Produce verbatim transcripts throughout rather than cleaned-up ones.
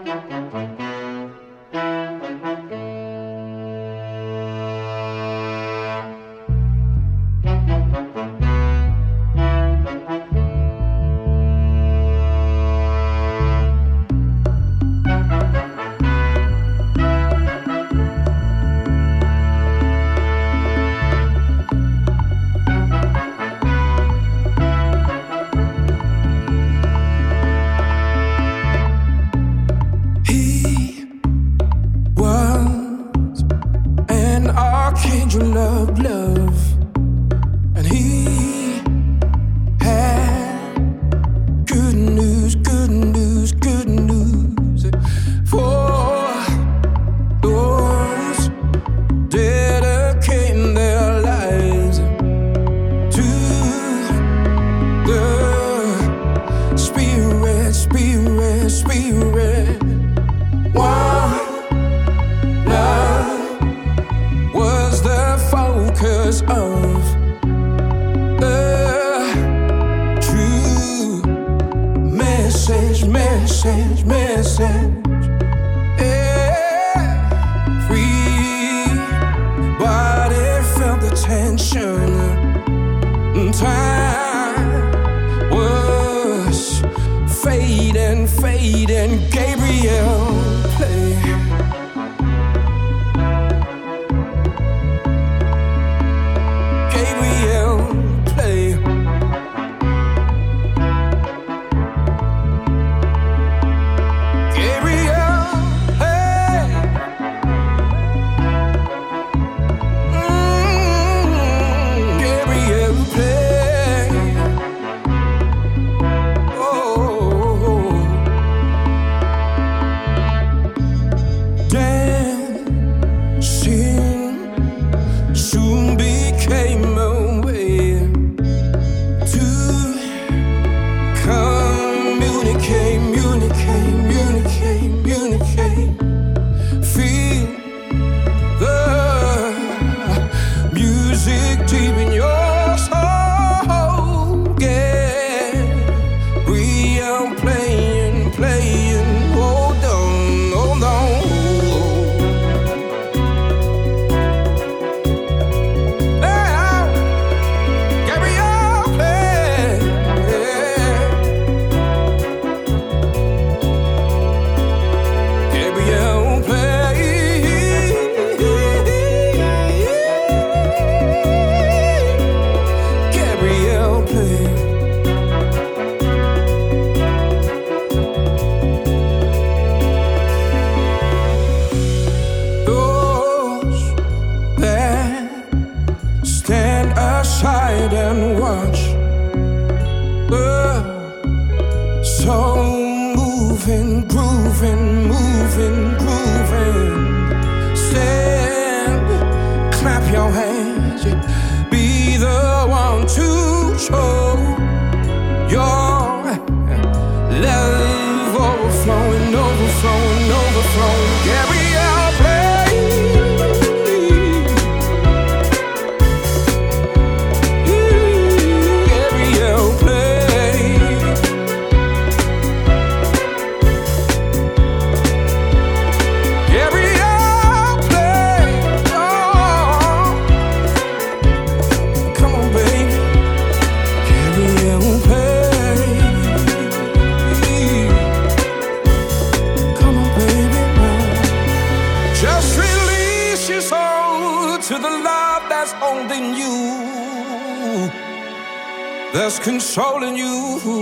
That's consoling you.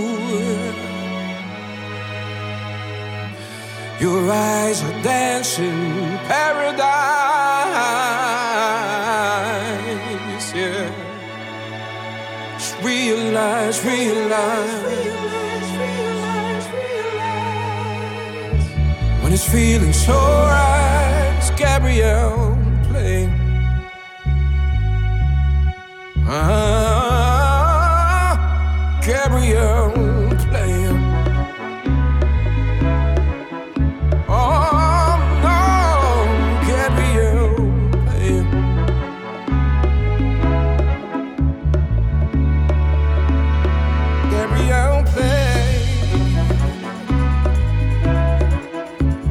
Your eyes are dancing paradise, yeah. Just realize, realize, realize, realize, realize. When it's feeling so right, it's Gabrielle playing. Ah, Gabrielle playing. Oh no, Gabrielle playing. Gabrielle playing.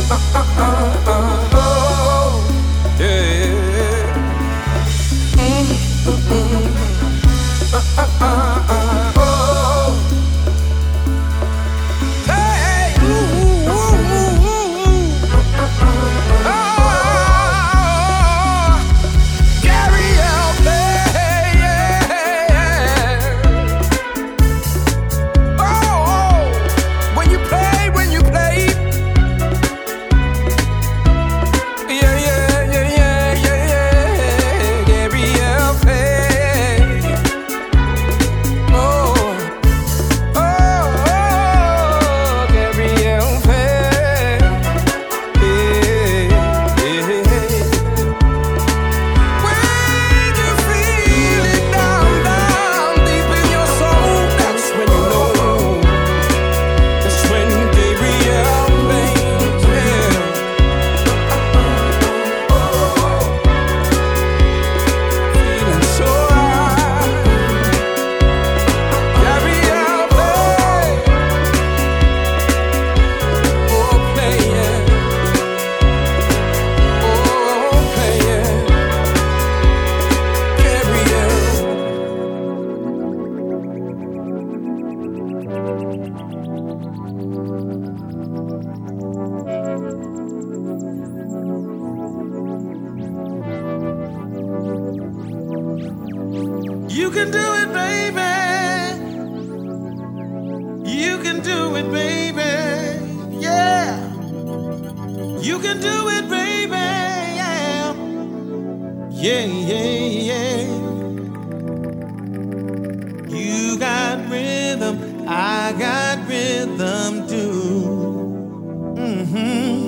You can do it, baby. You can do it, baby. Yeah. You can do it, baby. Yeah. Yeah, yeah, yeah. You got rhythm. I got rhythm too. Mm-hmm.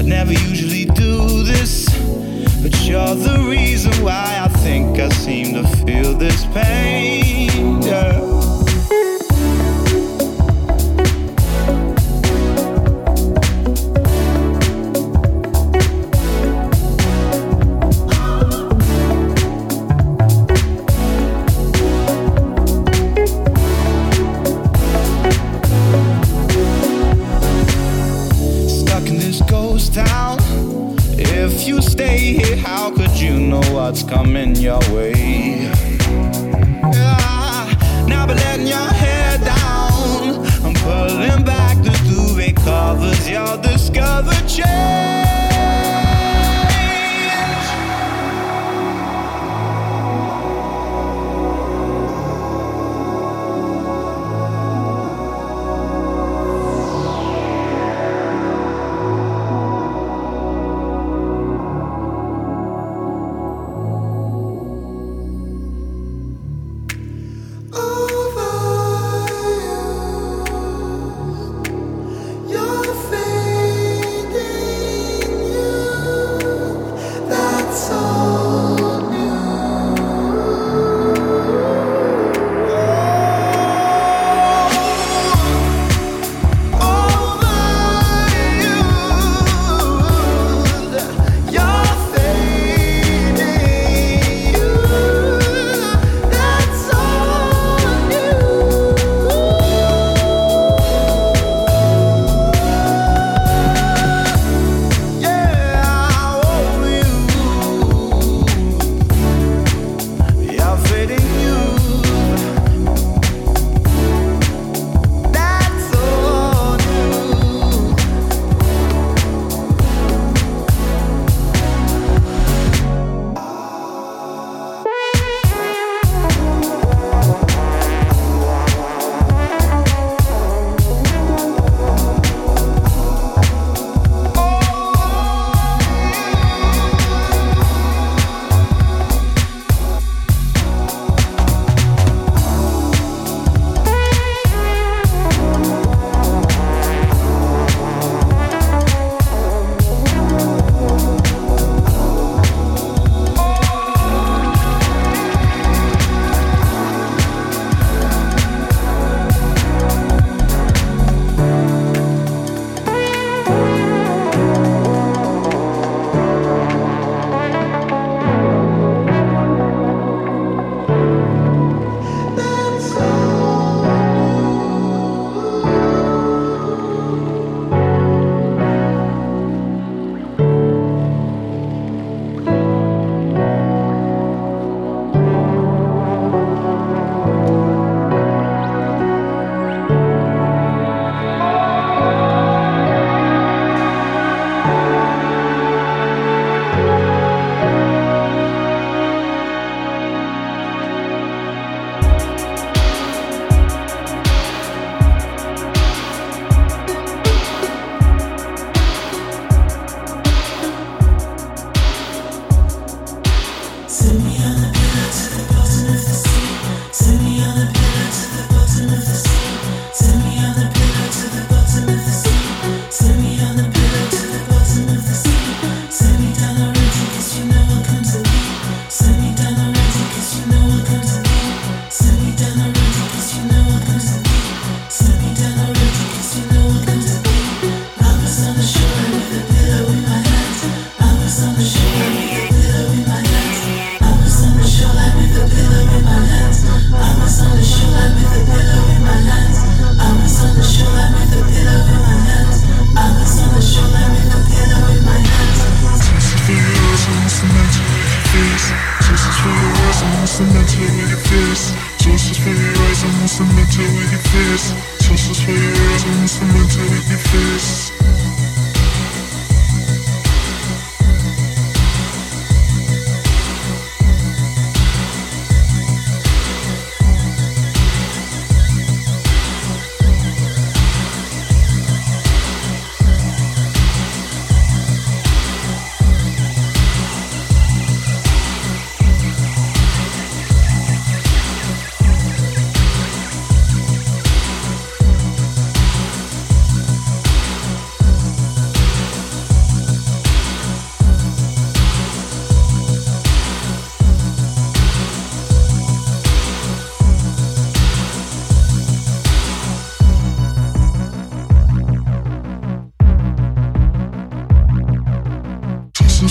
never usually do this, but you're the reason why I think I seem to feel this pain, yeah. If you stay here, how could you know what's coming your way? Ah, now by letting your hair down, I'm pulling back the duvet covers, you'll discover change.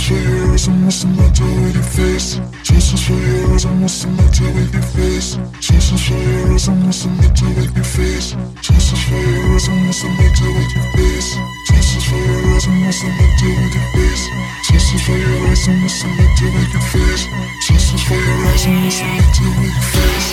for your eyes, I'm missing my door with your face. Jesus for your eyes, I'm missing my door with your face. Jesus for your eyes, I'm missing my door with your face. Jesus for your eyes, I'm missing my door with your face. Jesus for your eyes, I'm missing my door with your face. Jesus for your eyes, I'm missing my door with your face. Jesus for your eyes, I'm missing my door with your face.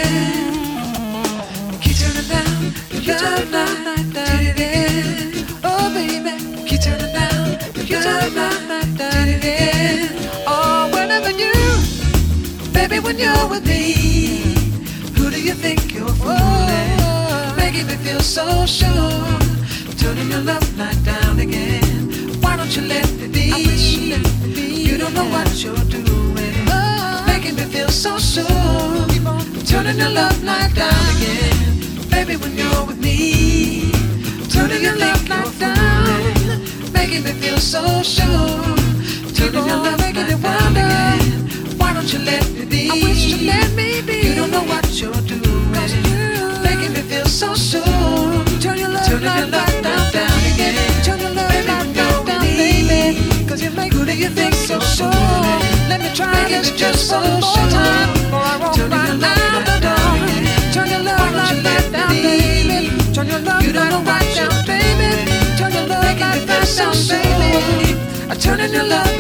Love night, did it again. Oh, when you're with me, who do you think you're fooling? Making me feel so sure, turning your love light down again. Why don't you let me be? I wish you let me be. You don't know what you're doing, making me feel so sure, turning your love light down again. Baby, when you're with me, turning your love light down, making me feel so sure, turning your love light down again. Why don't you let me be? I wish you let me be. You don't know what you're doing, making me feel so sure, turn your love light down, down again. Turn your love light down, down, baby, 'cause you make, who do you think so sure? Let me try this just one more time before I roll right down the door. Turn your love light down, baby. Turn your love light down, baby. Turn your love light down, baby. Turning your love